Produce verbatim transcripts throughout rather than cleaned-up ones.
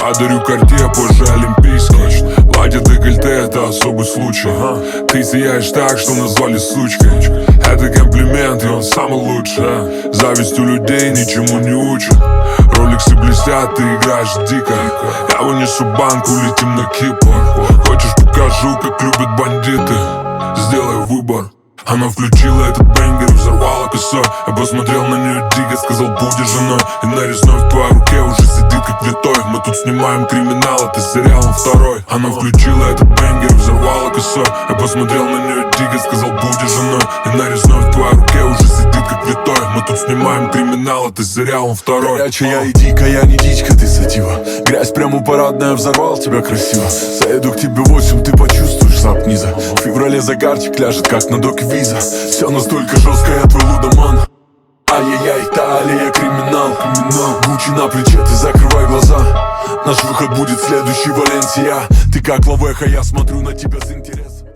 Подарю Cartier, позже олимпийский. Платье декольте, это особый случай. Ты сияешь так, что назвали сучкой. Это комплимент, и он самый лучший. Зависть у людей ничему не учит. Роликсы блестят, ты играешь дико. Я вынесу банку, летим на Кипр. Хочешь, покажу, как любят бандиты? Сделай выбор. Она включила этот бэнгер, взорвала косой. Я посмотрел на нее дико, сказал, будешь женой. И нарезной в твоей руке уже сидит как влитой. Мы тут снимаем криминал, это сериал второй. Она включила этот бэнгер, взорвала косой. Я посмотрел на нее дико, сказал, будешь женой. И нарезной в твоей руке уже сидит как влитой. Мы тут снимаем криминал, это сериал второй. Горячая и дикая, я не дичка, ты сатива. Грязь прямо парадная, взорвал тебя красиво. Заеду к тебе восемь, ты почувствуешь сап низа. В феврале загарчик ляжет, как на доке виза. Все настолько жестко, я твой лудоман. Ай-яй-яй, Италия, криминал, криминал. Гуччи на плече, ты закрывай глаза. Наш выход будет следующий, Валенсия. Ты как Лавеха, я смотрю на тебя с интересом.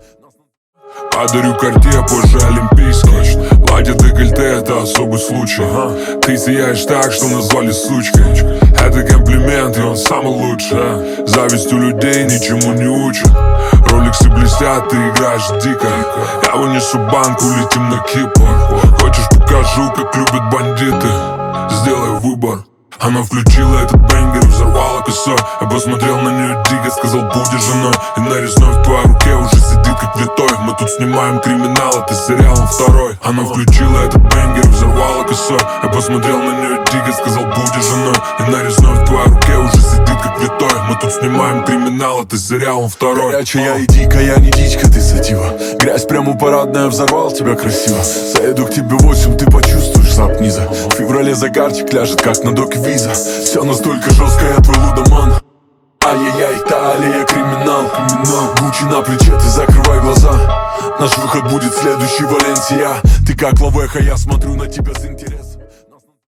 Подарю Cartier, позже олимпийский. Платье декольте, это особый случай. Ты сияешь так, что назвали сучкой. Это комплимент, и он самый лучший. Зависть у людей ничему не учит. Роликсы блестят, ты играешь дико. Я вынесу банку, летим на Кипр. Хочешь, покажу, как любят бандиты? Сделай выбор. Она включила этот бэнгер, взорвала косой. Я посмотрел на нее дико, сказал, будешь женой. И нарезной в твоей руке уже сидит как влитой. Мы тут снимаем криминал, это сериал второй. Она включила этот бэнгер, взорвала косой. Я посмотрел на нее дико, сказал, будешь женой. И нарезной в твоей руке уже сидит как влитой. Мы тут снимаем криминал, это сериал второй. Горячая и дикая, я не дичка, ты сатива. Грязь прямо парадная, взорвал тебя красиво. Заеду к тебе восемь, ты почувствуешь сап низа. В феврале загарчик ляжет, как на доке виза. Все настолько жестко, я твой лудоман. Ай-яй-яй, Италия, криминал, криминал. Гуччи на плече, ты закрывай глаза. Наш выход будет следующий, Валенсия. Ты как Лавеха, я смотрю на тебя с интересом.